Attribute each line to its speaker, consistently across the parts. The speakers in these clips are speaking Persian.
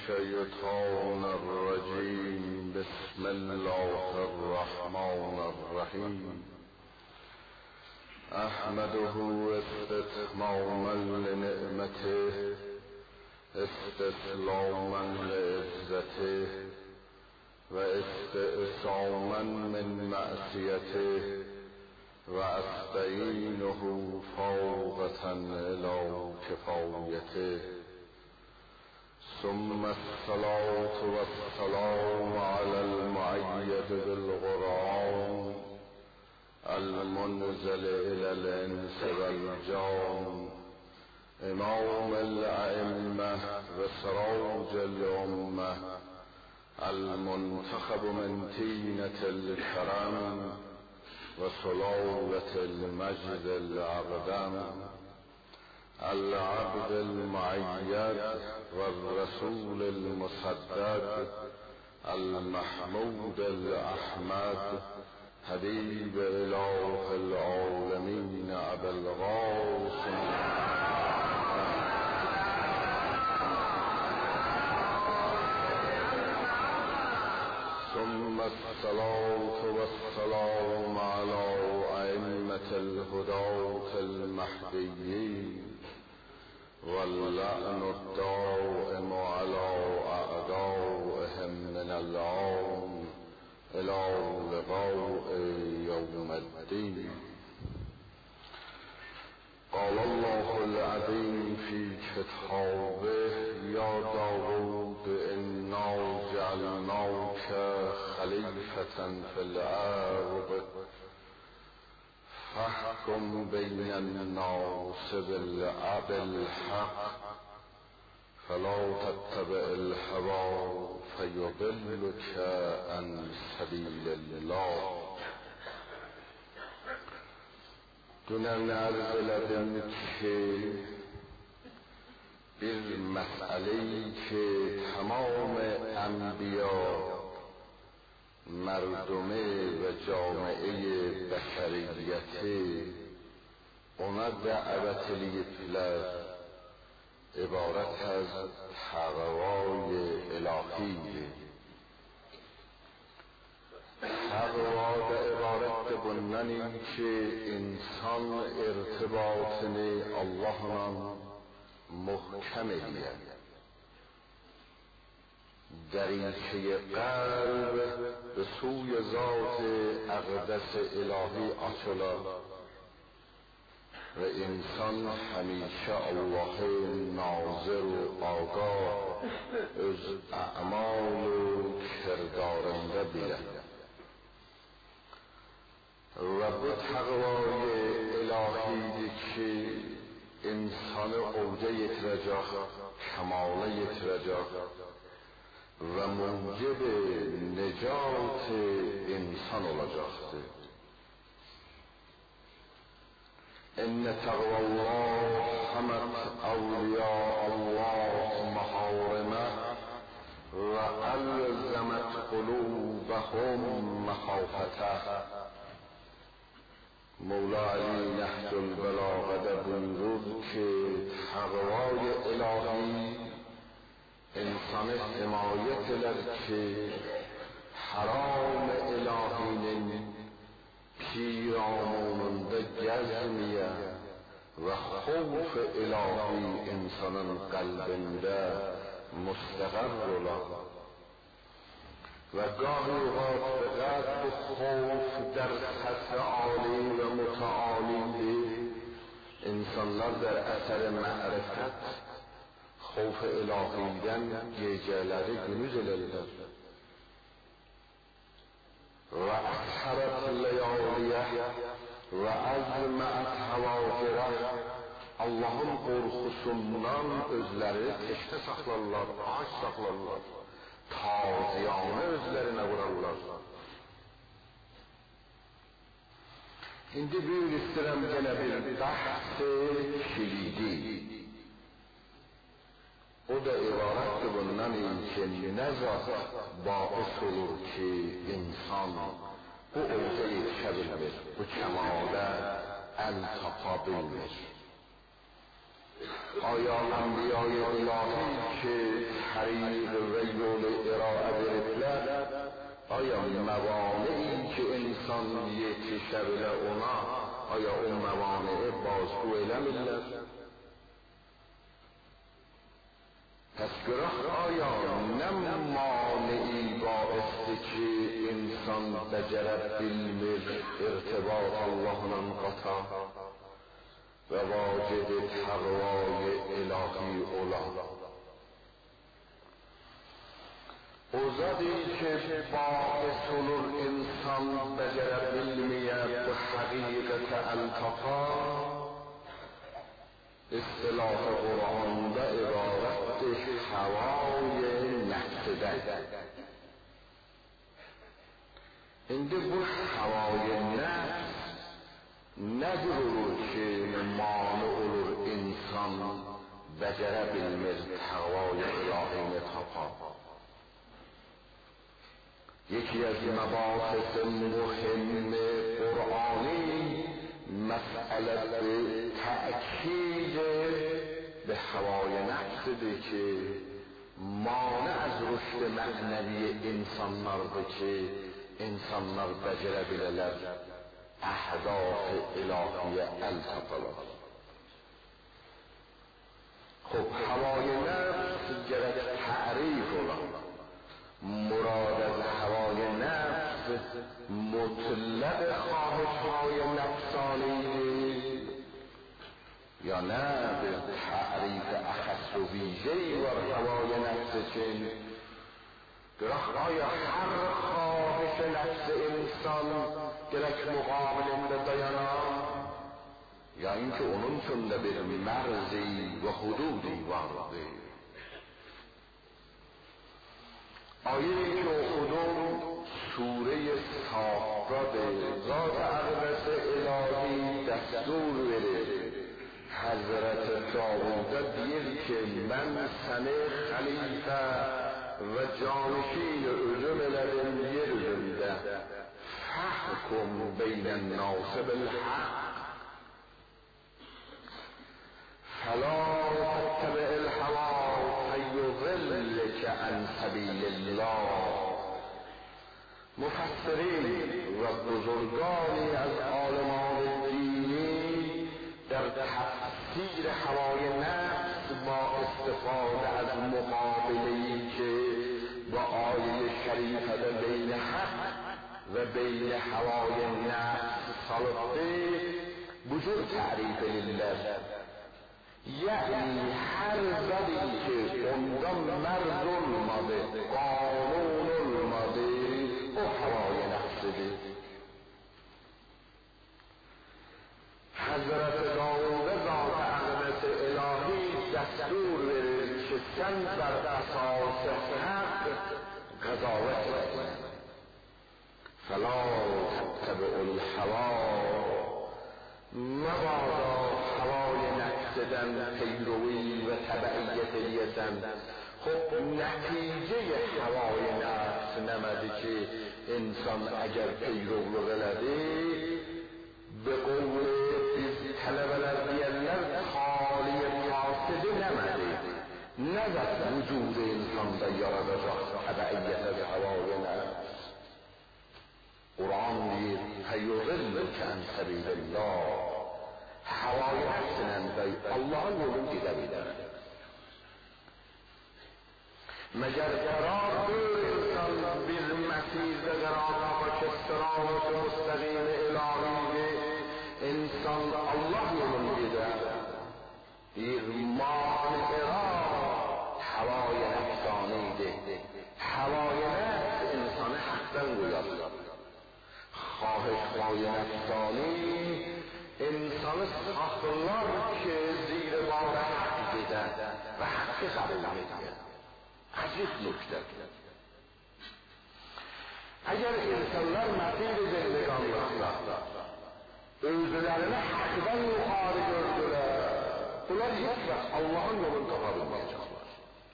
Speaker 1: الشيطان الرجيم. بسم الله الرحمن الرحيم. أحمده استتماما لنعمته استسلاما لعزته واستئصاما من معصيته وأستعينه فوقة إلى كفايته. ثم الصلاة والسلام على المؤيد بالقرآن المنزل إلى الإنس والجان إمام الأئمة وسراج الأمة المنتخب من طينة الكرم وسلالة المجد الأقدم العبد المؤيد والرسول المصدق المحمود الأحمد حبيب إله العالمين أبا القاسم ثم الصلاة والسلام على أئمة الهداة المهديين واللعن الدائم على أعدائهم من الآن إلى لقاء يوم الدين. قال الله العظيم في كتابه: يا داود إنا جعلناك خليفة في الأرض فاحكم بين الناس بالحق فلا تتبع الهوى فيضلك عن سبيل الله. دونن عرض لدم که bir مسئله‌ای که تمام انبیا مردمه و جامعه بشریت ona دعوت ediler عبارت از تقوای الهی. تقوا به عبارت بنن این که انسان ارتباطن الله محکمه دریچه قلب به سوی ذات اقدس الهی آچلا و انسان همیشه الله ناظر و آگاه از اعمال و کردارنده بیره و به تقوای الهی که انسان اوجه یترجا کمال یترجا و موجب نجات انسان olacaktır. ان تقوى الله حمت اولیاء الله محارمه و الزمت قلوبهم مخافته. مولا علی نهج البلاغه بویرد که تقوای الهی انسان حمایت لرکه حرام الهینن پیراموننده گزمیه و خوف الهی انسان قلبنده مستقر اولا و گاهی اوقات به قدر خوف در سطح عالی و متعالی انسانlar در اثر معرفت خوف الهیden geceleri gündüz ederler. Ve asharat leyaliye ve azma'at havacire Allah'ın korkusundan özleri teşte saklarlar, ağaç saklarlar. Taziyanı özlerine vurarlar. Şimdi büyük istirem gene bir bahs-i kilidi. O da ibarettir bundan ki ne zat باعث olur ki insan bu oğuza yetişebilir, bu kemale el tapa bilmir. آیا انبیای الهی که طریق ویول ارائه برسلد آیا موانعی که انسان یتشبه اونا آیا اون موانع بازگو علم پس گراه آیا نه مانعی باعث که انسان بجرد علم ارتباط الله انقطع و واجد تقوای الهی اولا اوزادی که باعث الانسان بجرد علمیت و حقیقت التقا اصطلاح قرآن به عبارت هوای نفسده اینده بود هوای نفس ندرو که مانع الانسان بجرد علم هوای الهی نتاقا یکی از مباحث مهم قرآنی مسئله به تأکید به هوای نفس ده که مانع از رشد معنوی انسان مرده که انسان مرد بجره بللر اهداف الهی التقلال خب هوای نفس جرد تعریف الله مراد از هوای نفس مطلق خواهش‌های نفسانی یا نه به تعریف اخص و ویژه‌ای بر هوای نفس چین گراه آیا هر خواهش نفس انسان گرک مقابل به دیانا یا اینکه اونون چون به مرزی و حدودی وارده آیه که خودم سوره صافات ذات اقدس الهی دستور بده حضرت داوود دیر که من سنه خلیفه و جانشین ارزم لدن یرزمده فحکم بین الناس بالحق فلا تتبع الهوى فیضلک عن سبیل الله مفسرین و بزرگانی از عالمان دینی در تفسیر هوای نفس با استفاده از مقابله‌ای که با آیه شریفه در بین حق و بین هوای نفس ساخته بجور تعریف لله یعنی هر زدی که اندام مرد الماده قانون الماده او هوای نفس ده حضرت داوود ذات اقدس الهی دستور بده که سن بر اساس حق قضاوت کنه فلا تتبع الهوى مبادا هوای نفسدن پیروی و تبعیت لیتن خب نتیجه هوای نفس نمده که انسان اگر پیرو بلده به قول طلب الارضیلر خالی فاسده نمده نزد وجود انسان دیاره به تبعیت از هوای نفس قرآن دید فیضلک عن سبیل الله هوای نفس ننده الله نورم دیده بیدن مگر قرار انسان بیر مسیح قرار باش استرامت مستقیم الهی انسان الله نورم دیده دیر مانع را هوای نفسانی ده هوای نفس انسان حقا گوید خواهش‌های نفسانی انسان ساختار که زیر بار حق دیدن و حق قبول میکنن عجیب نکته اگر انسانlar مسیر زندگان رفتن özlerine hakdan yukarı gördüler bunlar hiç vaqt Allah'ın yolunu tapa bilmeyecekler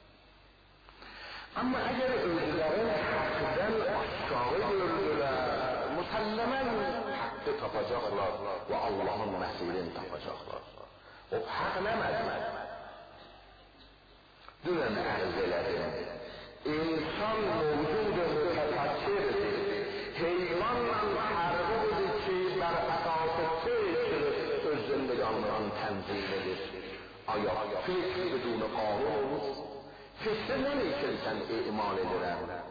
Speaker 1: ama eğer özlerine hakdan aşağı gördüler مسلما حق tapacaklar ve Allah'ın mesirini tapacaklar. خب حق نمد دونن ارزلده انسان موجود متفکر حیوان من حربه بوده که بر اساس فکر از زندگان را تنظیم بده. آیا فکر بدون قانون فکر نمیکن اعمال درن،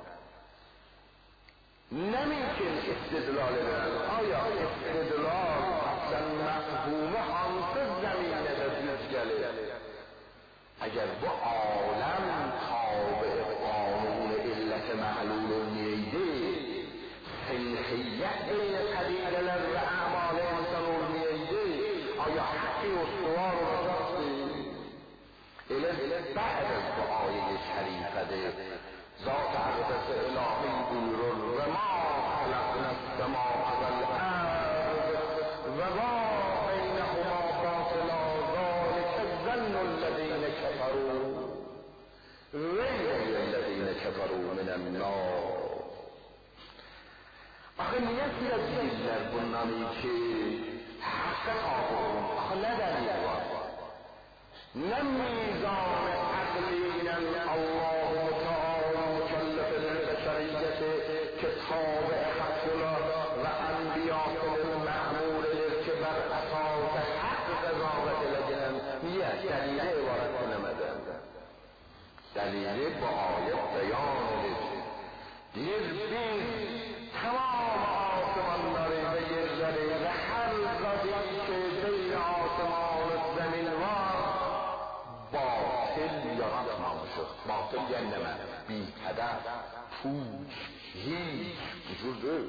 Speaker 1: نمیکن استدلال درن. آیا استدلال اصلا مفهوم همسه زمینه دزیزگله اگر با عالم تابع قانون علت معلول نیده سنخیت بین قدیل و اعمال انسان نیده، آیا حقی استوار و راستی اله بعد از دعای شریفه ده ذات عقدس الهی بیر و ما خلقنا السماء والارض و ما بینهما باطلا ذلک الظن الذین کفروا ویل للذین کفروا من النار. آخه نیتی از دیگر بنامی که حق آقون آخه نداری نه میزان عقلینن الله تعالی مکلف البشریت که تابع حقنا و انبیاء المعمول که بر اساس حق قضاوت لگن یه دلیل عبارت کنمدن دلیل با آیت بیان دیر تمام آسمان داره و یک ذره و هر ذاتی که بین آسمان و زمین باطل یا رقم شد. باطل یعنی من بی هدف پوچ هیچ وجود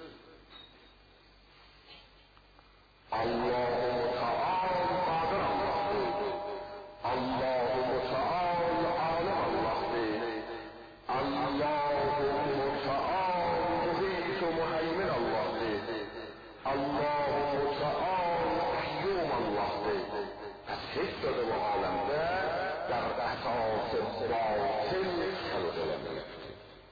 Speaker 1: الله متعال قادر الله الله متعال عالم الله الله متعال محیط و محیمن الله الله متعال قیوم الله. پس حس داده و عالم در اساس باطل خلقه نمیفته.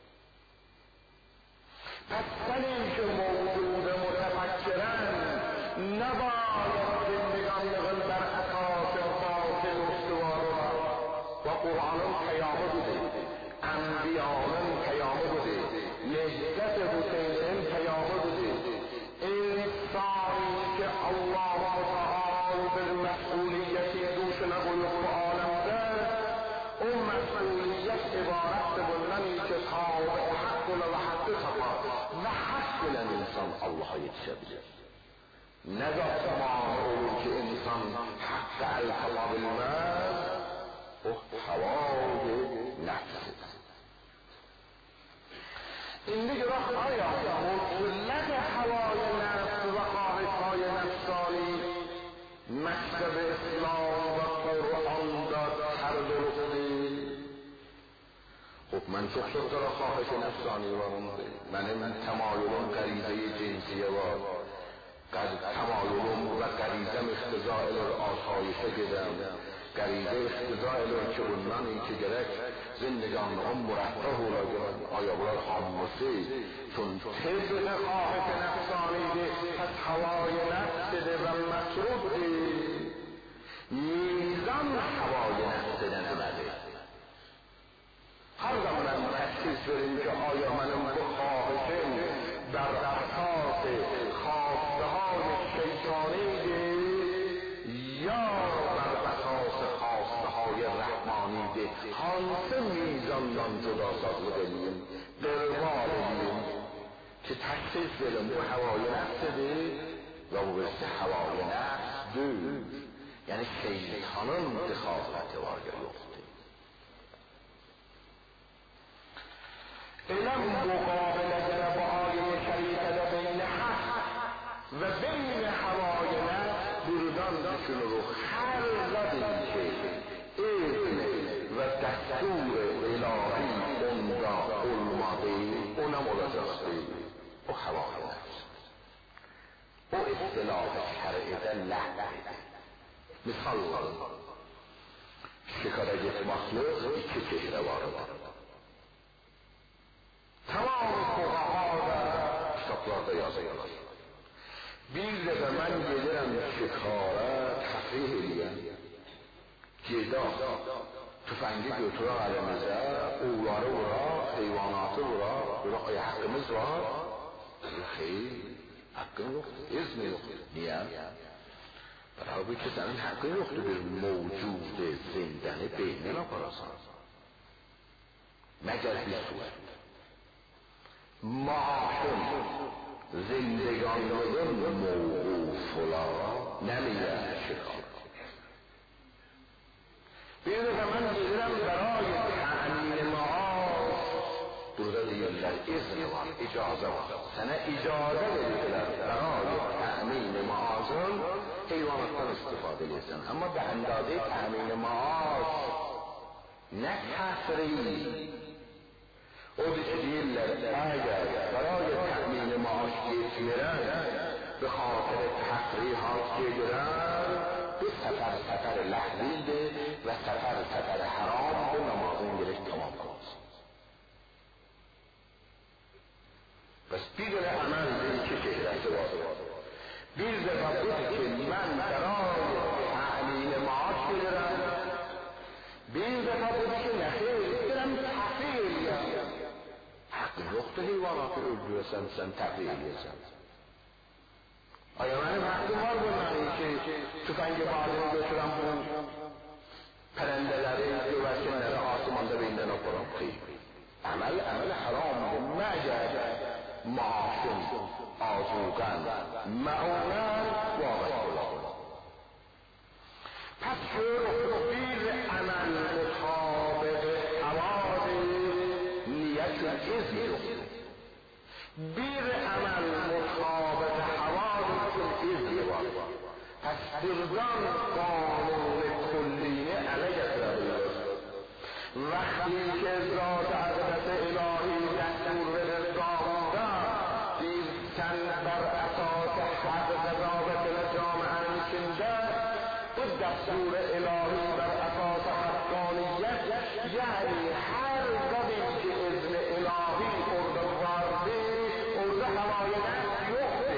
Speaker 1: پس سنی که موجود متفکرن نباید زندگان نقل بر اساس باطل استوار و قرآن پیامه بوده انبیانن پیامه بوده نهضت حسین پیامه بوده انسانی که الله تعالی به مسئولیتی دوش نبوده عالم ده اون مسئولیت عبارت بلنی که تابع حق و حق خطا و حق الانسان الله یتشبه نذا تمام که انسان حق الحلا بالمال هوای نفس این دیگه وقت آیا مطلق هوای نفس و خواهش‌های نفسانی مکتب اسلام و قرآن داد هر درستی؟ خب من چطور را خواهش نفسانی وارونده من تمایلون غریزه جنسیه و تمایلون و غریزم اختزائل آسایشه گدم غریزه اختزائل که بنانی که گرک زندگان هم مرفه و را آیا برای خاموسی چون طبق خواهش نفسانی ده پس هوای نفس ده و مطرود ده میزان هوای نفس ده نمده. هر زمان تشخیص بریم که آیا منم بخواهشم در اساس خواسته های شیطانی ده یا بر اساس خواسته های رحمانی ده هانسه میزان دان جدا ساز بدهیم دربال دیم که تشخیص بریم به هوای نفس ده و بسته هوای نفس ده یعنی شیطانان دخالت واقع یخته علم مقابله در با آیه شریفه بین حق و بین هوای نفس بردان داشتون رو خلقی که اذن و دستور الهی اونجا علماده اونم اولازاسته و هوای نفس و اصطلاح شرعه لحظه مثال شکاره یک مخلوق ایچه چهره وارد تمام فقها در کتابlarda yazıyorlar. Bir dəfə mən gedirəm şikara, təfrih eləyəm. Geda, tüfəngi götürək əlimizə, oğları vuraq, heyvanatı vuraq, vuraq, haqqımız var. Xeyr, haqqın yoxdur, izni yoxdur. Niyə? Bərabər ki, sənin haqqın yoxdur bir mevcud zindəni beynən aparasan. Məgər bir surət. Maaşın, زندگانلığın موقوفلا نمیگه شکار. Bir dəfə mən gedirəm برای تأمین معاش. Burada deyirlər izni var, icazə var. Sənə icazə verirlər برای تأمین معاشın heyvanatdan istifadə edirsən. Amma به اندازه تأمین معاش نه تفریح. او دیگه دیرler اگر برای تأمین معاش گیرن به خاطر تفریحات گیرن به سفر لحظیده و سفر حرام به نمازون گرفت تمام کنید. پس دیگر عمل این که شهرت واسه bir defa بود که من برای تأمین معاش گیرن bir defa بود که نخیر گیرم تفریح hakkın yoktu heyvanatı öldürürsen sen takdir ediyorsan. Benim hakkım var bunların ki tüfengi bağını götüren bu perendeleri, güvercinleri asımanda beyinden okuran kıyım. Amel haramdır. Mecel maaşın, azukan, meunen vâgâ. Pes bir amel mutabık havâdi niyetün izni yoktur. Bir amel mutabık havâdisün izni var. Pes buradan kanun-i kullini ele getirebiliriz. Vakti ki zat hazreti ilahi destur verir davada bir sen ber esas hak zebabet cami'nin içinde bu destur ilahi ber esas hakkaniyet yani her kadın ki izni ilahi orada vardı orada havaya nefs yoktu.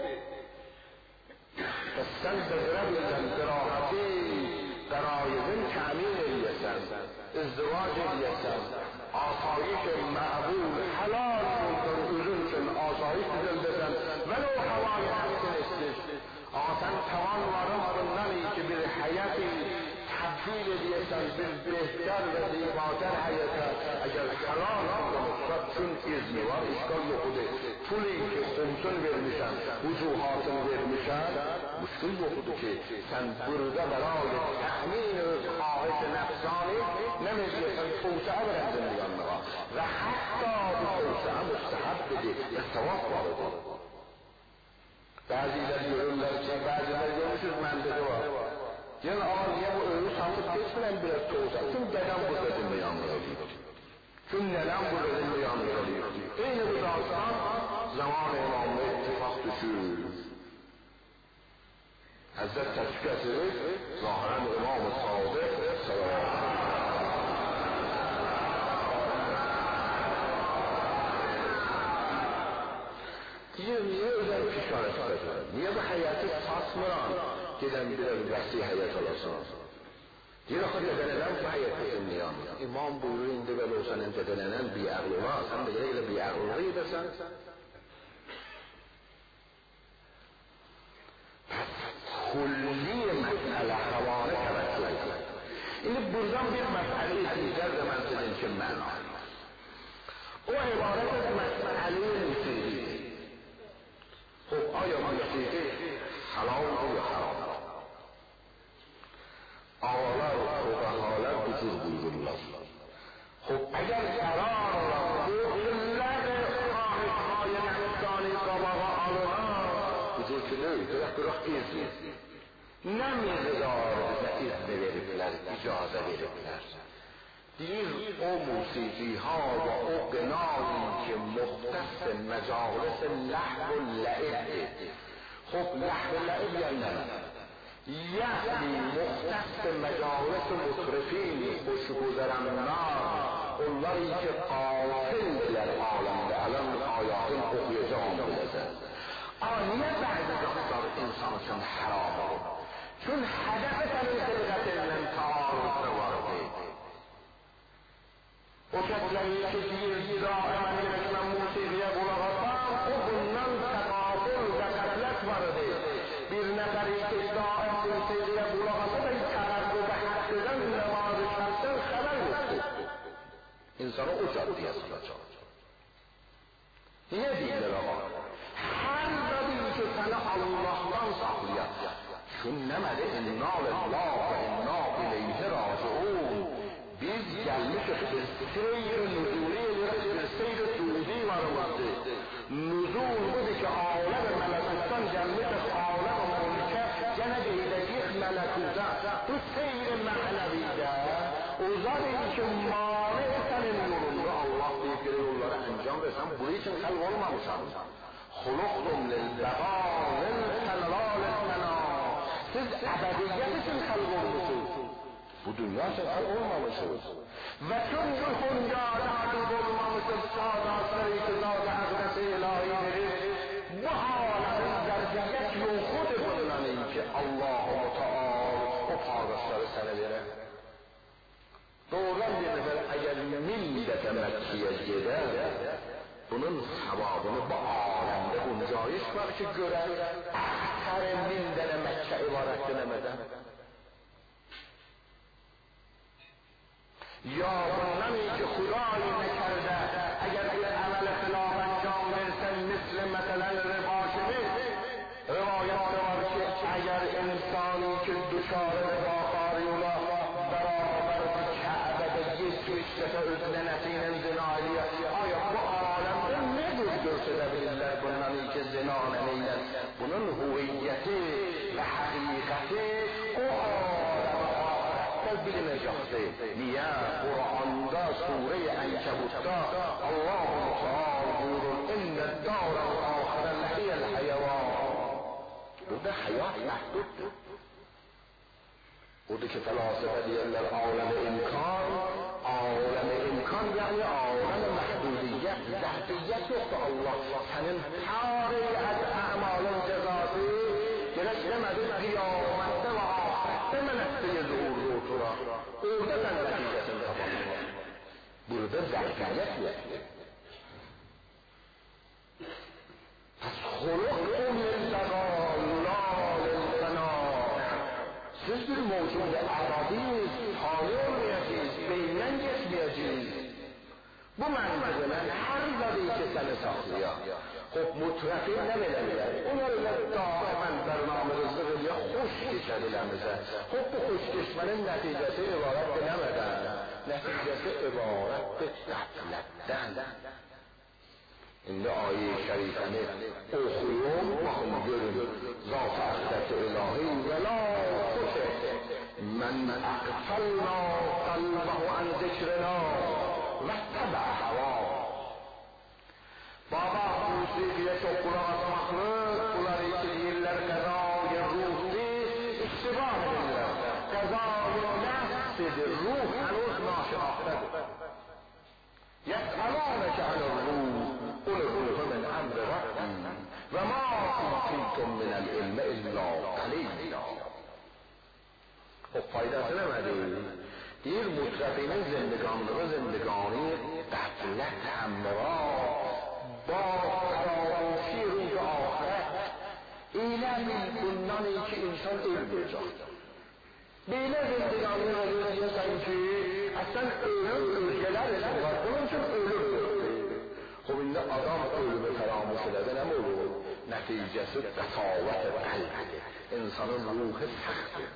Speaker 1: Pes sen bezirebilsen zirahati قرایزن تعمین الیسن ازدواج الیسن آسایش معبول حلال اون چون آسایش دلدن ولو هوای نفس استش آسان توان وارم بندنی که bir hayati تبدیل الیسن bir بهتر و زیباتر حیاتا اگر حلال کنید چون izni var işgal yokudur puli ki خمسون vermişen vücuhatın vermişen müşkül yokudur ki sen burada برای تأمین خواهش نفسانی نمیگیرن توسعه برن زندگان نها و حتی به توسعه مستحب بده و ثواب وارده بعضیler görürler ki بعضیler görmüşüz mendede var yani ama niye bu ölü sandık geçmeyen biraz توسعه tüm dedem burada zindagان oluyor tüm dedem burada zindagان oluyor aynı bu dastan zaman imamla ittifak düşür Hazret teşvik edilir, zahiren İmam-ı Sadık sallallahu niye özel pişaret edilir? Niye bu hayatı satmıran giden birer vəsi hayat olasın? Diyor ki dedelenen bu hayatı zindiyan. İmam buyuruyor indi böyle olsan dedelenen bir ağlı var. Sen de gerekli bir ağlı gidersen. کلی مسئله حواله توجه کنید. این buradan bir مسئله دیگر به من بدین که معنا او عبارت از مسئله موسیقی. خب آیا موسیقی حلال یا حرام؟ آواlar فقهاlar وجود buyururlar. خب اگر قرار مطلق خواهش‌های نفسانی قباها آلوها وجود کنید درخت ایزی نمی‌گذار و اذن verirler, icazə verirler. Deyir o musiqi ha و o qınayı ki muxtas məcalis ləhv و لعبdir. خب لحو و لعب yəni یعنی مختص مجالس مطرفین خوشگذرانlar onları ki qafildirlər aləmdə aləm ayatın oxuyacağım biləcək آنیه بعد دختار انسان چون حرام چون هدف تنین خلقت من تعارض وارده و کسایی که دیر دائما نشمن موسیقی بلغتان و بنان تقابل و قتلت وارده bir neferi که دائم موسیقی بلغتان این تقرب و حد دن نماز شمسن خبر نسته انسان او جادی است یه دیگر آقا هر بدی که تنه الله'dan saklıyor چون نمده انا لله و انا الیه راجعون biz gelmişiz seyir nüzuli seyir suudi varımızdı nüzul budur ki alem melekuttan gelmişiz alem mülke gene gelecek melekuta bu seyir ma'nevide uzar için mani senin yolunda Allah büyükleri yollara encan versen bu için kalp olmamışsın خلقتم للبقاء للحلال الفنا siz ebediyet için kalp olmuşsunuz bu dünya için kalp olmamışsınız ve tüm ruhunca takip olmamışsınız sadatları iktidarda hazreti ilahileri bu alemin zerfiyet yoxud bulunan ki Allah-u Teala o kardeşleri sana verir doğrudan bir nefer eğer millete Mekke'ye gider bunun sevabını bu alemde guncayış var ki gören her min tane Mekke ibaret dilemeden ya bundan ki Hudayı nekerde eğer bir amel khilaf enjam versen misli mesela ribaşimi rivayette var ki eğer insani ki duşarı ribakari ola beraber bir Kabe'de yetişte özüne nesinin zinaliye aya bu alemde nedir gösterebilirler bundan ki zina neyle bunun huviyeti ve hakikati o alem bilinecekti. Niye? Kur'an'da Sure-i Enkebut'ta Allah-u Teala buyurur inne dâral âhire lehiyel hayvan. Burada hayat mehduttur. Buradaki felsefe diyorlar alem-i imkan yani alem-i mehdudiyet, zahdiyet yoktu Allah. Senin tarihi amalın cezası gereklemedi kıyamette ve ahirette melekliğe zuhurlu oturar. Orada sen neticesini tabanlar. Burada zahdiyet yok. Pes hulukun lillâ siz bir mevcud arabiyiz, hali olmayacağız, beynen geçmeyeceğiz. Bu manzara her zadi ki seni saklıyor. Hop mutrafin ne verirler? Onlarla daimen bernamızı veriyor, hoş geçerilerimize. Hop bu hoş geçmenin neticesi ibaret bilemeden, neticesi ibaret bir gafletten. Şimdi ayet-i şerifeni okuyun, bakın görün. Zat-ı ahireti ilahi ve la kuşe. Men akfalna kalbahu an zikrina ve teba hava. Baba musikiye çok kulak asmaklı, bunları içirler kazayı ruhsi, iştibah edirler. Kazayı nefsidir, ruh henüz naşiattedir. يسألونك عن الروح قل الروح من أمر ربي وما أوتيتم من العلم إلا قليلا خب faydası nedir? Bir mutrafinin zindگانی غفلت همراه با فراموشی روز آخرت ایله bundan ki insan ölmeyecek. Böyle zindگانی oluyor sanki aslında ölüm ülkeler var. Bunun için ölüm. Şimdi adam ölümü feramus eden ne olur? Neticesi kasavet-i kalbidir. İnsanın ruhu saktır.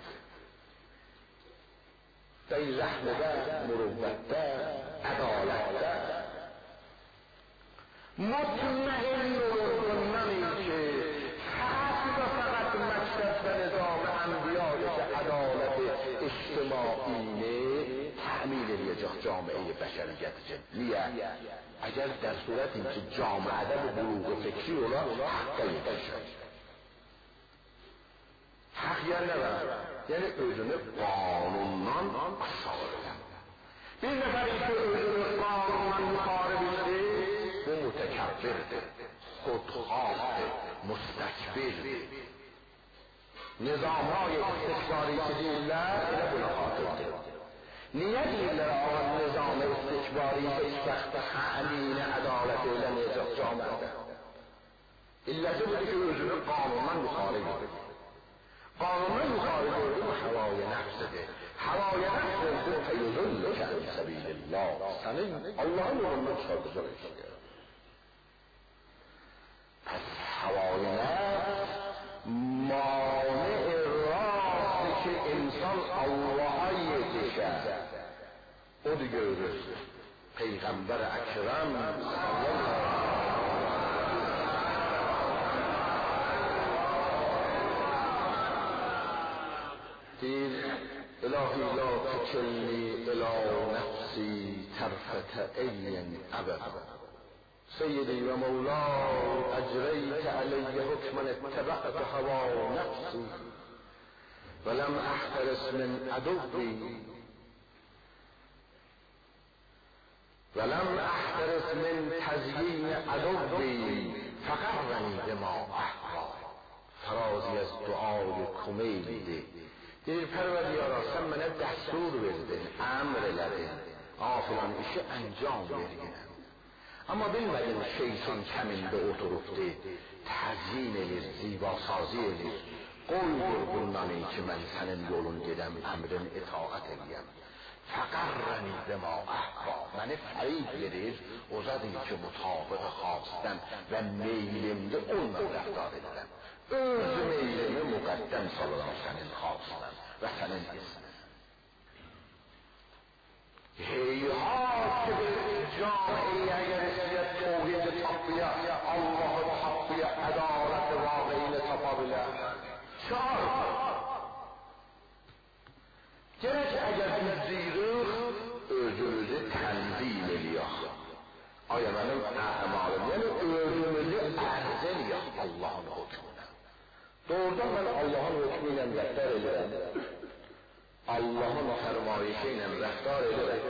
Speaker 1: Dey rahmede, mürüvvette, adalette mutmain olur bundan ki fakat mektep ve nizam-ı enbiya ki adaleti اجتماعی تعمیل edecek camiye beşeriyet için. Niye? Eğer der suretin ki camiada bu buluğu fikri ola hakka yetişir. Hak yerine ver. Yani özünü kanundan aşağı eder. Bir nefer ise özünü kanundan yukarı bildi, bu mütekebbirdir. خودخواه مستکبر نظامهای استکباری که دیلر اینه بنا خاطر نیه دیلر آن نظام استکباری هیچ وقت تعلیم عدالت ایله نیزد جامعه علت بوده که özünü قانونا مخالف قانونا مخالف و هوای نفس ده هوای نفس ده فیضل که عن سبیل الله سنین الله یولد شاد جلش پس هوای نفس مانع راست که انسان Allah'a yetişer o da görürüz Peygamber Ekrem دیر الهی لا تکلنی الی نفسی طرفة عین ابدا سیدی و مولاي اجریت علی حکما اتبعت هوا نفسی ولم احترس من عدوی ولم احترس من تزیین عدوی فقرنی بما احوا فرازی از دعای کمیل دیر پروردگارا sen mənə dəstur verdin, əmr elədin, filan işi əncam verginəm. Amma bilmədin şeytan kəmində oturubdu, təzyin edir, zibasazi edir. Qoydur bundan ki mən sənin yolun gedəm, əmrin itaat edəyəm. Fəqərrəni bəma əhva, məni fərib verir, o zadır ki mutabıq xastəm və meylimdə onunla rəftar edirəm. Öz meylimi müqəddəm salıram sənin xastəm və sənin ismin. Heyhat ki bir camiyə rəsiyyət tohid-i tapıya, Allah-ı tapıya, ədalət-i vaqeyini tapa bilər. Çar! Gerek əgər düzdürük, özümüzü tənzim eləyək. Aya mənim əmalım, yəni özümüzü ərz eləyək Allah'ın hükmünə. Doğrudan mən Allah'ın hükmü ilə rəftar edirəm. Allah'ın fərmayişi ilə rəftar edirəm.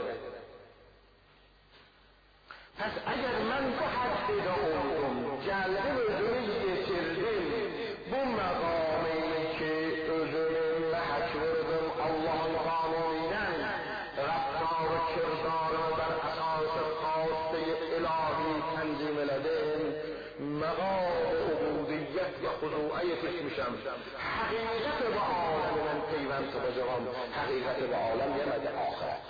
Speaker 1: Pəs əgər mən bu həddidə oldum, gəldim özümü getirdim, bu məqamı ki özümü məhək verdim Allah'ın qanunindən, rəftar kirdarını bər əsası xastı ilahi tənzim elədim, məqam ubudiyyət və xuzuiyyət etmişəm. Həqiqət və aləmi mən peyvənd tutacağım, həqiqət və aləm yemədi axirət.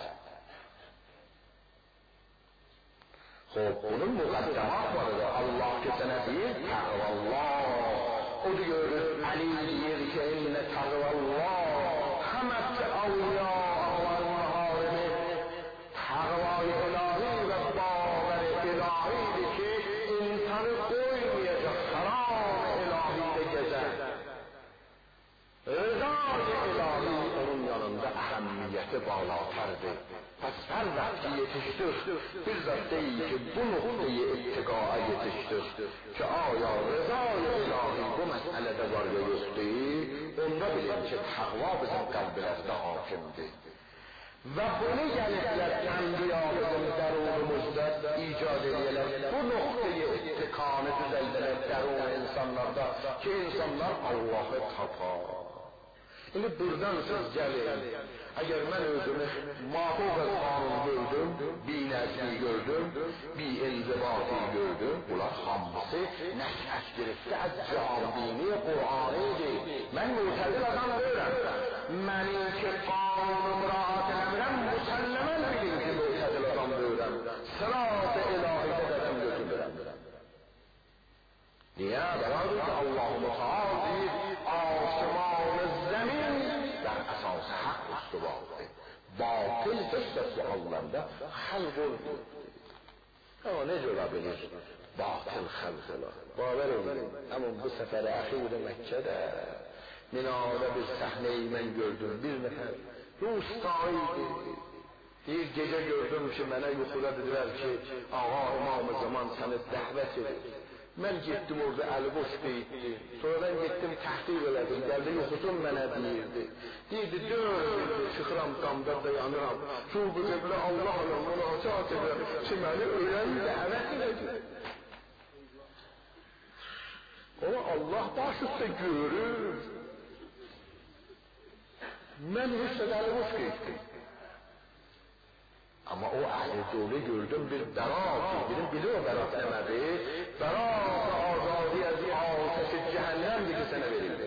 Speaker 1: خب bunun مقدمات vardı. Allah ki sana deyir təqvallah. O diyoruz Ali deyir ki inne təqvallah həmət avliya və harimi təqvayı ilahi və bağır ilahidir ki insanı qoymayacaq haram ilahidə gəzər. Rızayı ilahi onun yanında əhəmmiyyəti balatərdir. Pes her vakti yetiştir, bir zat değil ki bu noktayı ittikaya yetiştir. Ki aya rızayı ilahi bu meselede var ya yok değil, onda bilin ki takva bizim kalbimizde hakimdir. Ve bunu gelipler kendi yağımızın derunumuzda icat ediyorlar. Bu noktayı ittikanı düzeldiler derun insanlarda ki insanlar Allah'ı tapar. Şimdi buradan siz gelin. Eğer ben özümü mahub ve kanun gördüm, binəzli gördüm, inzibati gördüm, bunlar hamısı nəşət girifti az cambini, Kur'an'ıydı. Ben mütəzil adam deyirəm. Mənim ki kanunum rahat emirəm, müsəlləmən bilin ki mütəzil adam deyirəm. Sırat-ı ilahidə dedəm götürürəm. Niye? Beraber ki Allah-u Teala deyir, asman-ı zemin در اساس حق استواره باطل دست سوالنده خلق اما نجرا بگیر باطل خلق باور اما bu sefer اخیر مکه ده minarede bir sahneyi ben gördüm bir nefer Rustaydı bir gece gördüm ki mənə yuxuda dediler ki ağa imam-ı zaman səni dəvət edir. Ben gittim orada eli boş değildi. Sonradan gittim tahdil elədim. Geldi yuxusun mənə deyirdi. Deyirdi çıxıram damda dayanıram. Şu bu cəblə Allah'la münacat edirəm ki məni öyrən dəvət edir. Allah başüstə görür. Mən heç də dərəmiş geçtim. Ama o ahli dövle gördüm bir berat, bilir o berat demedi. Berat azadi az ateş cehennem gibi sana verildi.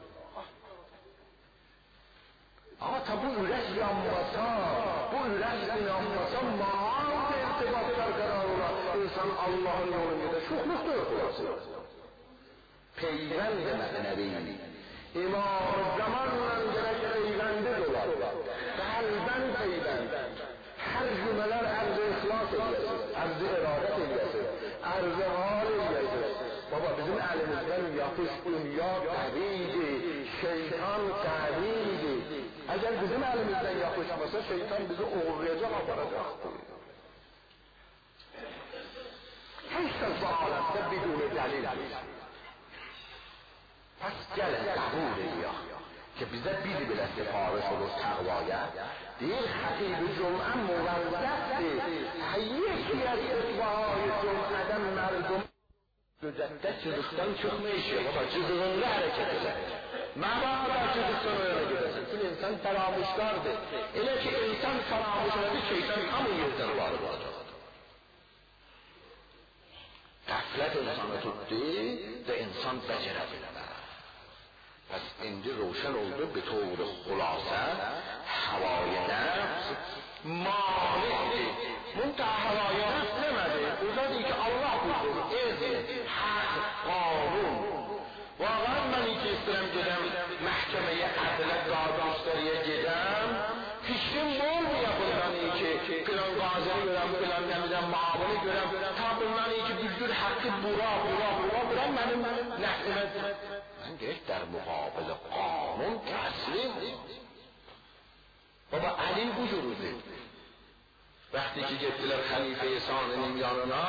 Speaker 1: Ama tabi ürək yanmasa, bu ürək yanmasa mağaz irtibatlar karar olan insan Allah'ın yolunda çoxluqdur burası. Peyvənd məsələvi. İmam zamanla gerek peyvəndid olar. Qalbən peyvənd. Her cümleler arz-ı ihlas eylesin, arz-ı iradet eylesin, arz-ı hal eylesin. Baba bizim elimizden yapış dünya qaviydi, şeytan qaviydi. Eğer bizim elimizden yapışmasa şeytan bizi uğurlayacak, aparacaktır. Hiç de bu alemde bidun delildir. Pes gelin kabul ediyor. Ki bize bir bile sifariş olur takvaya, değil Hatib-i Cum'a muvazzafdir. Yeki az ıtvaayı Cum'a'dan merdum düzette çızıktan çıkmayışıyor. Baba çızığında hareket eder. Mabada çızıktan öyle gidersin. Çünkü insan taramışlardır. Elə ki insan taramışlardır, şeytan tam o yerden var olacak. Gaflet insanı tuttu ve insan becerebilir. پس indi روشن oldu به طور خلاصه هوای نفس مانعی منتها هوای نفس نمده اوزادی که الله بزرگ اذن حق قانون واقعا منی که استرم گدم محکمه عدالت دادگستری گدم پیشتیم مول میکنم که فلان قاضی görem فلان نمیدم معاونی görem تا بلنانی که بجور حقی برا برم منم نحکمت من گرفت در مقابل قانون تسلیم بابا علی بزرگه وقتی که گفتیler خلیفه ثانی yanına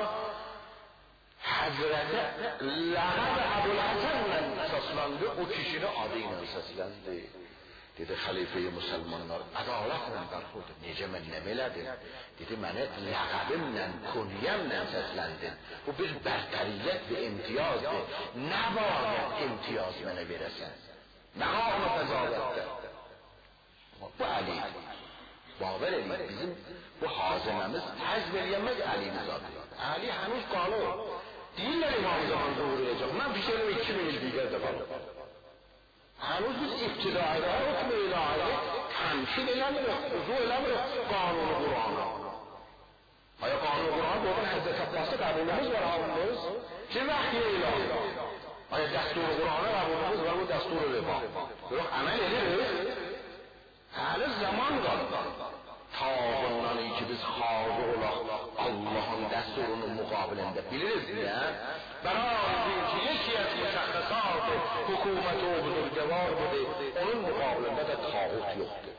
Speaker 1: Hazreti Lahab Ebu'l-Hasan'la seslendi, o kişinin adıyla seslendi. Dedi xəlifə-i müsəlmanlar ədalətlə bərxud, necə mən nə belədir? Dedi mənə ləqəbimlə, kunyəmlə səsləndin. Bu bir bərtəriyyət və imtiyazdır. Nə bayət imtiyaz mənə verəsən? Nə halına fəzalətdə? Bu Əlidir. Baver edin, bizim bu haziməmiz həzm eləyəməz Əliyimiz adı. Əli hənuz qalır. Deyirlər İmam Zaman zuhurlayacaq. Mən pişirim 2000 il digər də qalır. هنوز biz ابتدایه حکم الهی تمثیل نمی‌کنه، وضوح نمی‌کنه قانون قرآن. آیا قانون قرآن قرآن حضرت عباس قبولمز و رهامز؟ چه وحی الهی؟ آیا دستور قرآن قبولمز و دستور ربا؟ برای عمل edilir. هر زمان دارد. تا bundan ki biz xazi olaq Allah'ın dəsturunun müqabilində biliriz ya. Bərabər ki yeki az müşəxxəsat hökumət o buzurgəvar budur. Onun müqabilində də tağut yoxdur.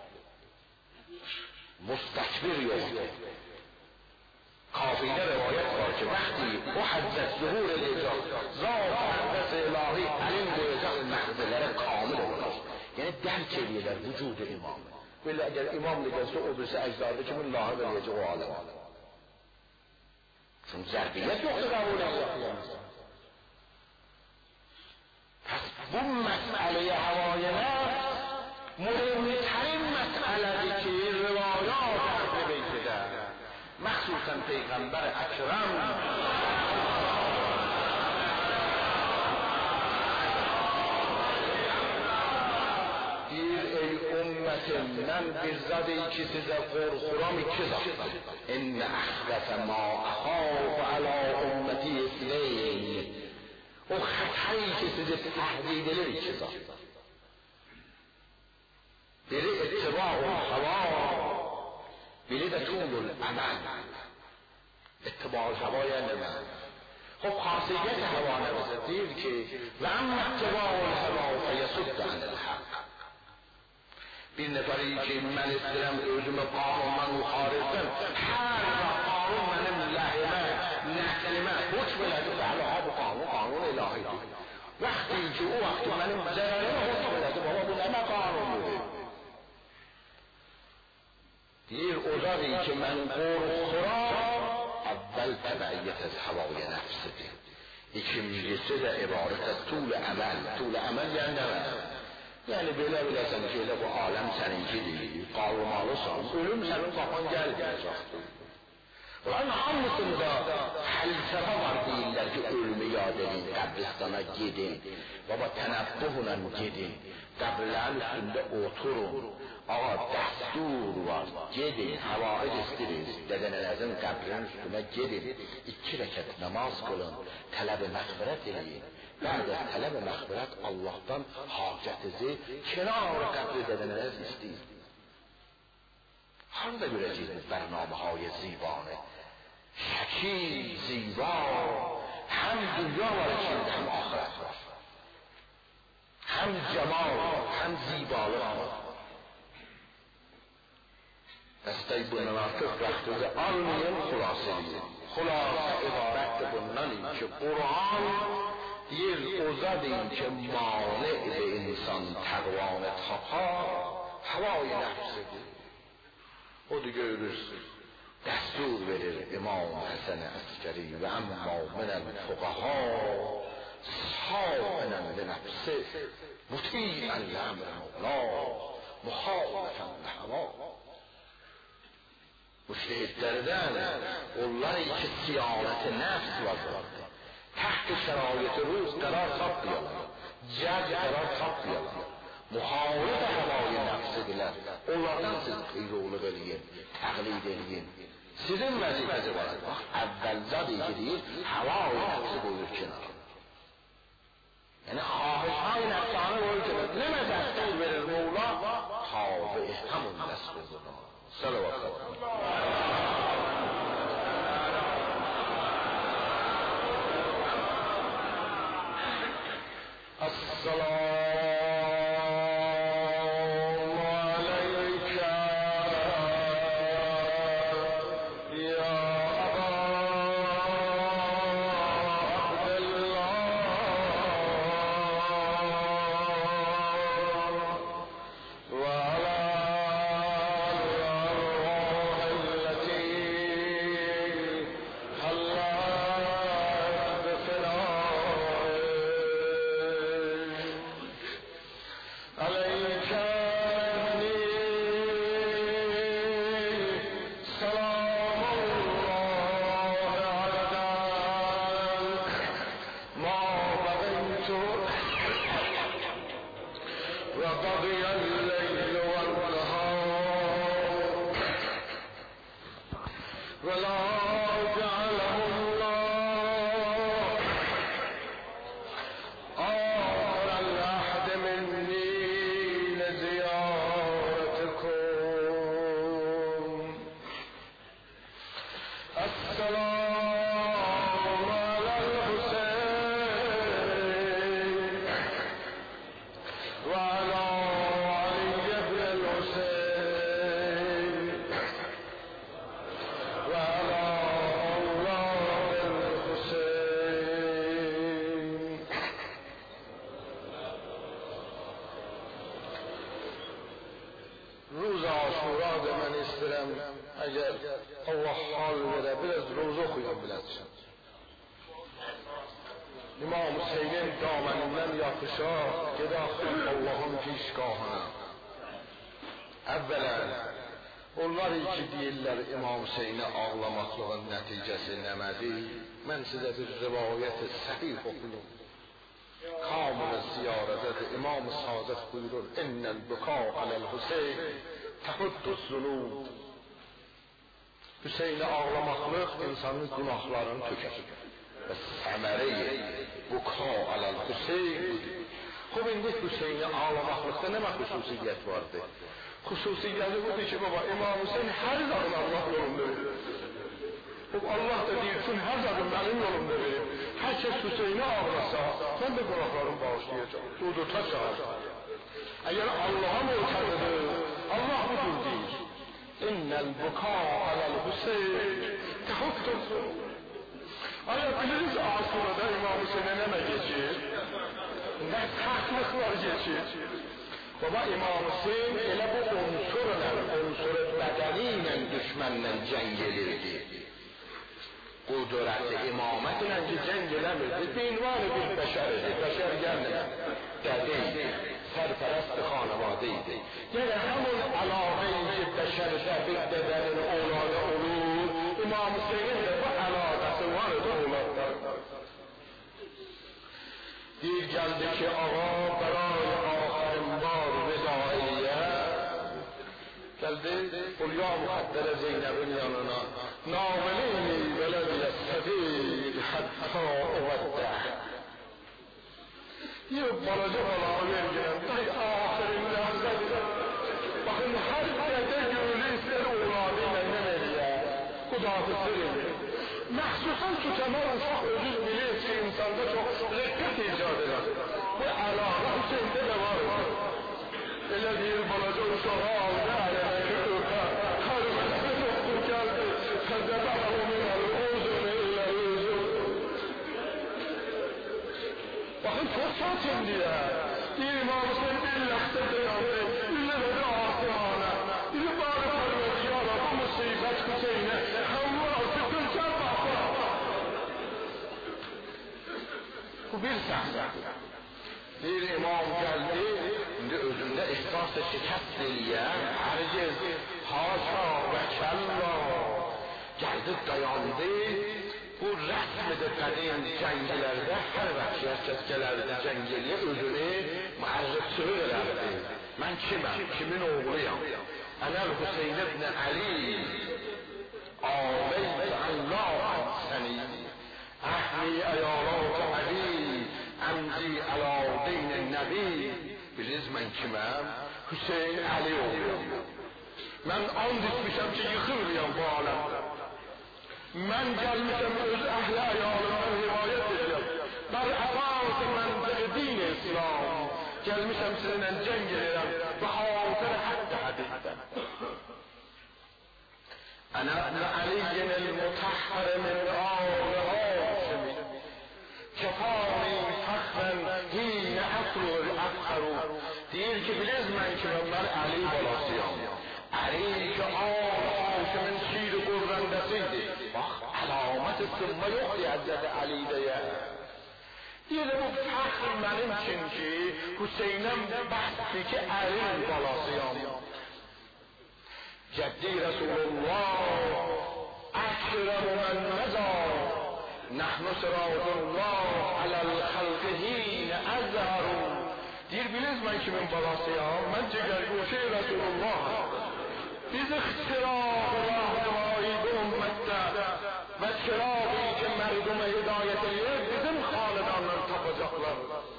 Speaker 1: Mustakbir yoxdur. Kafirdə rivayət var ki vaqti bu həddət zuhur edəcək. Zat həddət ilahi əlim qoyacaq məhzələrə kamil olacaq. Yəni dərk edirlər vücudu imamı. Böyle eğer imam ligesi olursa ecdadı kimin lahı verecek o alem. Çünkü zerfiyet yoksa kabul edilir. Pes bu meseleye havaya nefs mühimtrin meseledir ki rivayat ehli beytide mexsusen Peygamber Ekrem ümmetimden bir zade ki size korkuram iki zattan. İnne ahdefe ma ahaf ala ümmeti isleyn. O hatayı ki size tehdid edilir iki zattan. Biri ittiba'ul hava, biri de tulul amel. İttiba'ul hava yani ne? خب خاصیت هوا نوزه دیر که و اما اتباع الهوا فیسد عن الحق bir neferi ki mən istəyirəm özümü qanundan müxaricdən hər qanun mənim ləhimə, nəslimə hükm elədi bəli, bu qanun ilahidir. Vaxtı ki o vaxt mənim zərərimə hükm elədi, baba bu nə qanundur? Deyir o zadı ki mən qorxuram əvvəl təbəiyyət az havaya nəfsidir. یکی میگه در عبارت از طول عمل yani böyle biləsən ki, elə bu aləm səninkidir, qalmalı sal, ölüm sənin qafan gəlməyəcəkdir. Bunların hamısında fəlsəfə var deyirlər ki, ölümü yad edin, qəbristana gedin, baba tənəbbuhla gedin, qəbrlərin üstündə oturun, ağa dəstur var, gedin, həvaic istiriz, dədənənəzin qəbrinin üstünə gedin, 2 rəkət namaz qılın, tələb-i məğfirət edin. بعد از طلب مغفرت Allah'tan hacətinizi kenara qəbul edənəniz istəyir. Harada görəcəksiniz bərnaməهای zibanı, şəkil, ziba, həm dünya var içində, həm ahirət var. Həm cəmal var, həm zibalıq var. Dəstək bundan artıq vaxtınızı almayın, xülasə edin. Xülasə ibarətdir bundan ki, Qur'an یک اوزد این که مانع به انسان تقوان تقا هوای نفسه o دیگه görürsün دستور verir امام حسن عسکری و اما من الفقها صابنا لنفسه مطیعا لامر مولا مخالفا لهوا مجتهدlerden onları ki siyanet nefs vazirdir تحت شرایط روز قرار tapmayalım. Cəz qərar tapmayalım. Muhalif havayı nəfsidirlər. Onlardan siz qeyroğluq eləyin, təqlid eləyin. Sizin vəzifəsi var. Bax, əvvəlcə deyir, havayı nəfsi qoyur kenara. Yəni, xahişhay nəfsanı qoyur kenara. Nə məzəstir verir Mevla? Tabi həmun nəsbidir. Salavat. السلام عليك يا أبا عبد الله وعلى الأرواح التي حلت بفنائك عليك أني سلام الله عددا ما بغيت وبغي الليل والنهار ولا جعله الله آخر العهد مني لزيارتكم السلام على الحسين وعلى علي بن الحسين وعلى أولاد الحسين روز عاشورا به من استرم اگر Allah hal verə biraz roza oxuyan biləcəm. İmam Hüseynin damənindən yapışaq, gedəxil Allahın pişgahına. Əvvələn, onlar ki deyirlər İmam Hüseyni ağlamaqlığın nəticəsi nəmədir? Mən sizə bir rivayət-i səhih oxuyum. Kamil ziyarətədir. İmam-ı Sadiq buyurur: "İnnel buka alel Hüseyn tehuddu zulum." Hüseyni ağlamaqlıq insanın günahlarını tökər. Və səməri buka alel Hüseyn. Xub indi Hüseyni ağlamaqlıqda nə xüsusiyyət vardır? Xüsusiyyəti budur ki, baba, İmam Hüseyn hər zaman Allah yolunda verir. Allah da deyirsin, hər zaman mənim yolumda verir. Hər kəs Hüseyni ağlasa, mən də günahlarımı bağışlayacağım. Udurta çağıracağım. Əgər Allah'a muhtədir, Allah budur deyir. İnnel buka alel Hüseyn tehuddu. Aya biliriz Asura'da İmam Hüseyin'e nə geçir? Nə taxtlıqlar geçir? Baba İmam Hüseyin elə bu unsur bədəni ilə düşmənlə cəng edirdi. قدرت امامت اینجا جنگ نمیده به عنوان bir بشر گرنه دده سرپرست خانواده ایده یعنی همون علاقه ای که بشر تبریک دادن اولاد اولود امام حسین به علاقه وارد اولاد دارد دیر geldi که آقا برای آخرین بار وداعیه geldi Hulya Muhaddere Zeynep'in yanına Navelini veledi yestebil hatta uvedde bir balaca balağı vergenen day ahirin lehzede bakın her dede gönlü ister oğladıyla nemeliye kudafısır edir mahsusan ki temel ufak özür bilir ki insanda çok rekket icat eder bu alaka Hüseyin'de de var öyle bir balaca uşağı aldı aleme ki öpe her mesle doktor geldi fezebehu minel uzun ile uzun bakın çok sakin diye bir İmam Hüseyin bir lafta dayandı ülleleri asımana bir bari perveriyara bu musibet Hüseyin'e Havva sıkıncan bakma bu bir sahne bir imam geldi şimdi özünde ihsas şikast dileyen herkes haşa ve kella geldi dayandı bu resmede kadim cengilerde her vakit herkeskelerde cengiliye özünü muharrif sürür ederdi ben kimim kimin oğluyum Enel Hüseyin ibn Ali ağabeyt Allah seni ahmi eyalat Ali امضی علی دین النبی bilirsiniz من kimim Hüseyin Ali oğluyum ben and içmişim ki yıkılmayam bu alemde ben gelmişim öz ehli ayalımdan rivayet edeceğim ben esas menziği din İslam gelmişim sizinle cenk ederim ve hatır hatta hadisten ana ibn Ali'nin el-mutahhar min ağlı hâşimi kefâni fakhren hîne akru deyir ki bilirsiniz ben kimim ben Ali balasıyam Ali ki ağlı hâşimin şiir qurrandasıydı bak alamet-i sımma yok diye Hazreti Ali'de ya deyir bu fakhr benim için ki Hüseyin'im bahsi ki Ali balasıyam Ceddi Resulullah اکرم من نزا نحن سراج الله علی الخلق حین اظهر دیر bilirsiniz ben kimin balasıyam ben cigerguşe Resulullah biz اختراق راهنمایی به ümmette ve çırağı ki merduma hidayet ediyor bizim hanedanlar tapacaklar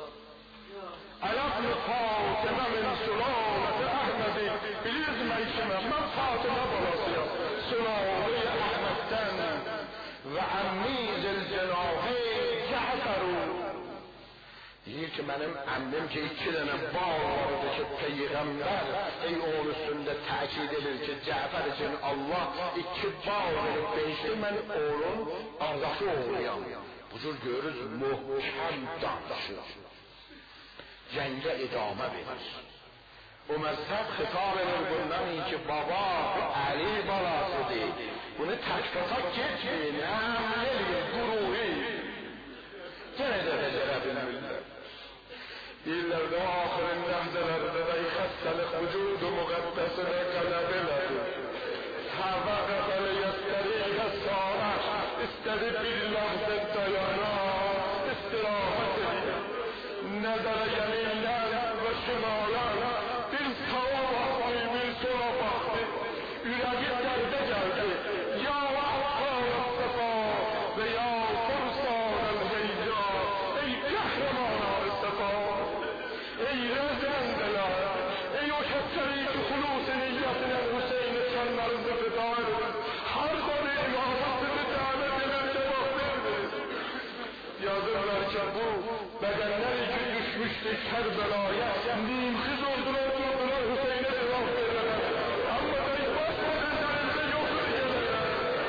Speaker 1: Alabn Fatıma min sülaleti Ahmedi bilirsiniz ben kimim ben Fatıma balasıyam sülaleti Ahmet'ten ve ammi zilcenahi Caferu deyir ki benim ammim ki 2 tane bağ vardı ki peygamber ey oğul üstünde takid edilir ki Cafer için Allah 2 bağ verip değişti ben oğlun kardeşi oğluyam bu cür görürüz muhkem danışır cenge idame verir o mezhep hitap eder bundan ki baba Ali balasıdır bunu takfatak geçmeyin hamleli guruhi gene de becerebilirler illerde ahirin lehzelerde ey hastalık vücudu mukaddesine kalabiledi havaka feliyesteri hessara istedi bir lahze dayana istirahat ediyor Nezere gelirler ve şımalar bir sağa baktı bir sola baktı yüreği derde geldi ya vahkâret sefa ve ya fırsânen heyca ey kahramanlar sefa ey rezendeler ey o şefçeri ki hulûs-i niyyetine Hüseyin'i kenarında feda edin her konu imamatını davet eder cevap verdir yazırlar ki bu bedenleri ki düşmüştü Kerbela'ya nimsiz oldular durdular Hüseyin'e cevap verirler ama da başka üzerinde yoktur diyorlar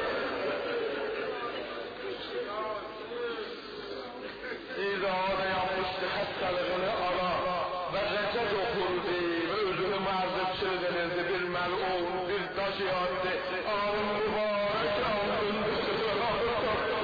Speaker 1: İzâda yapmıştı hastalığını ara ve recet okurdu ve özünü mağazıp çılgınırdı bir mel'un bir taşı attı ağın mübarek ağın ündüsü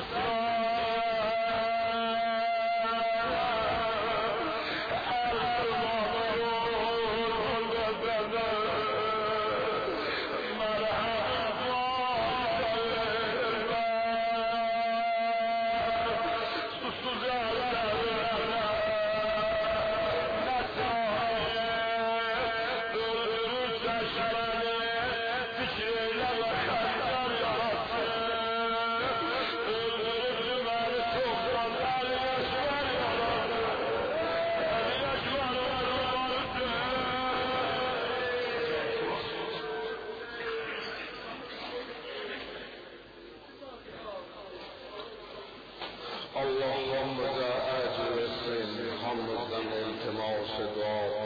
Speaker 1: اللهم ذا اجر السن حمدا التماس دعا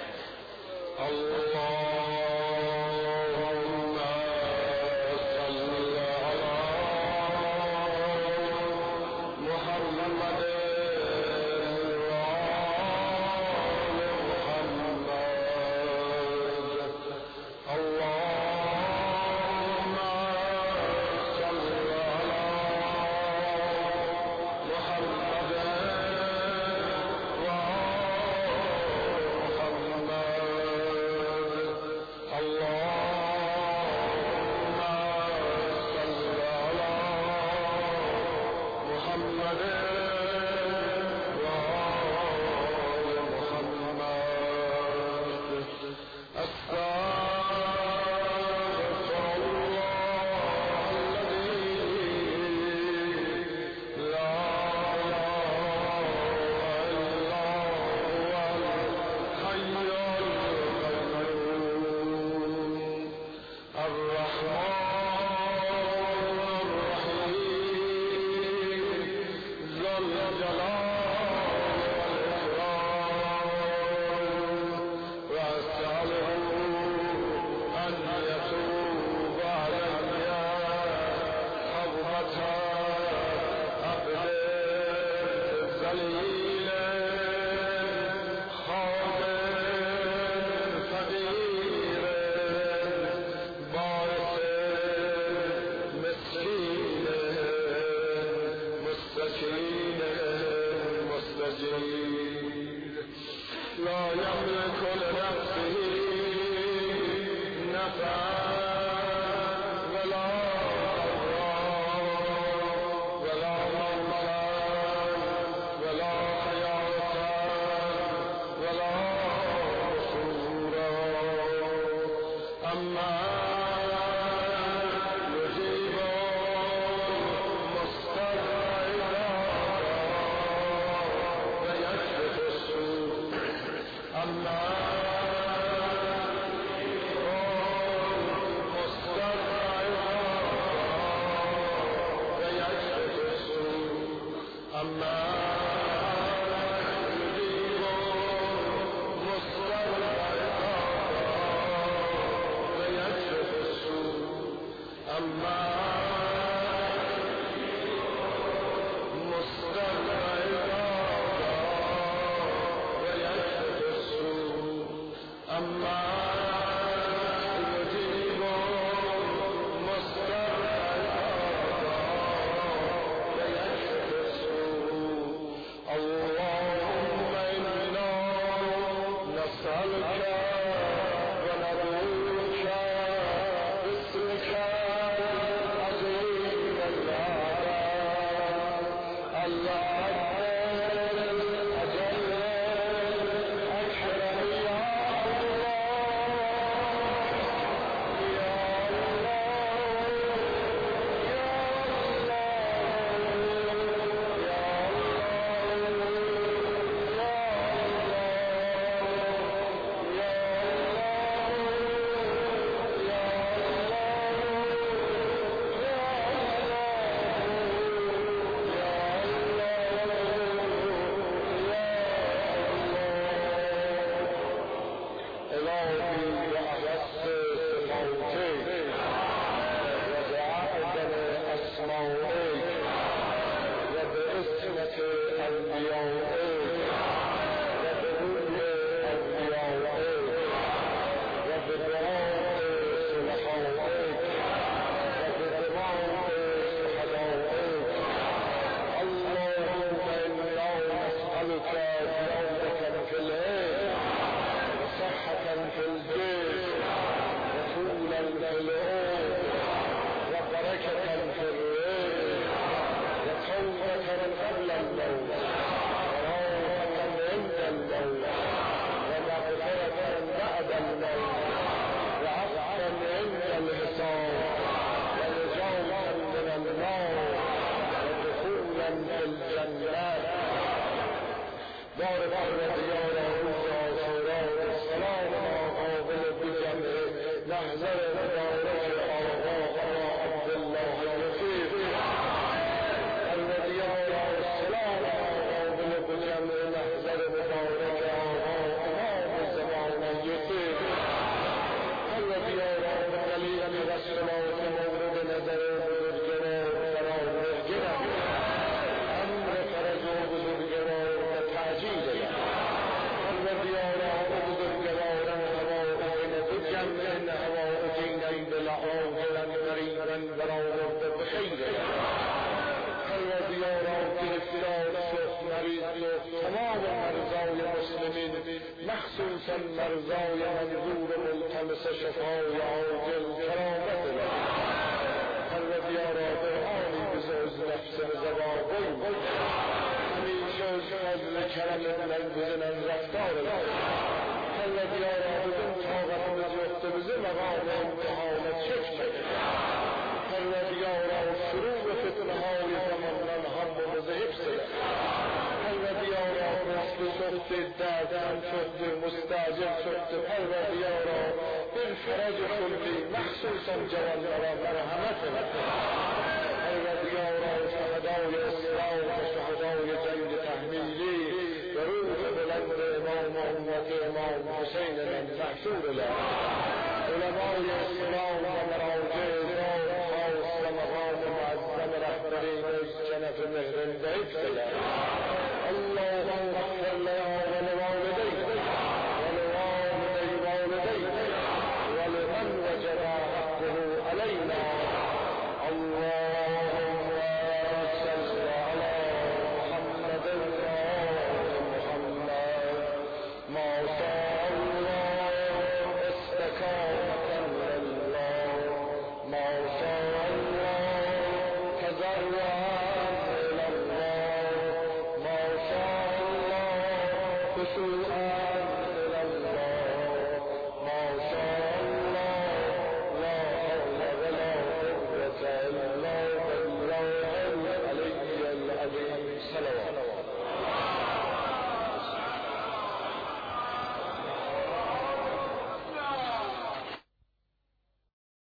Speaker 1: اللهم صل على محمد وآل محمد اللهم صل على محمد لا يملك لنفسه نفعا ولا ضرا ولا موتا ولا حياة ولا نشورا أما يجيب دار پروردگار روز عاشورا سلام قابل بجمع محضر مبارک آقا عبدالله رفیق پروردگار سلام قابل بجمع محضر مبارک آقا امام زمان یوسف پروردگار بخلیل رسولات مورد نظر بزرگوار قرار گرفت امر فرج و بزرگوار و تعجیل پروردگارا بزرگواران هوائجین بجمع هوائجین بالعاجلا قریبا برآورده بخیر پروردگارا گرفتار شد مریض شد تمام مرضای مسلمین مخصوصا مرضای منظور ملتمس شفای عاجل کرامت پروردگارا قرآنی بزرگ نفس زبابی همیشه فضل کرم بزنن رفتار پروردگارا بدون طاقت بزرگت بزه مقام امتحانت شکل پروردگارا شروع فتنه های زمانان هم بمزهب سد پروردگارا مثل سخت دردن شد مستعجل شد پروردگارا بالفرج خلقی مخصوصا جوان را مرحمت پروردگارا شهدای اسلام و شهدای جنگ تحمیلی و روح بلند امام امت امام حسین محشور له علمای اسلام و مراجع دار خاص و مقام معظم رهبرین جنف مهر بهشت له اللهم اغفر لنا ولوالديك ولوالدي ولمن وجب حقه علينا اللهم صل على محمد وآل محمد ما شاء الله استقامة لله ما شاء الله تضرعا إلى الله ما شاء الله خشوعا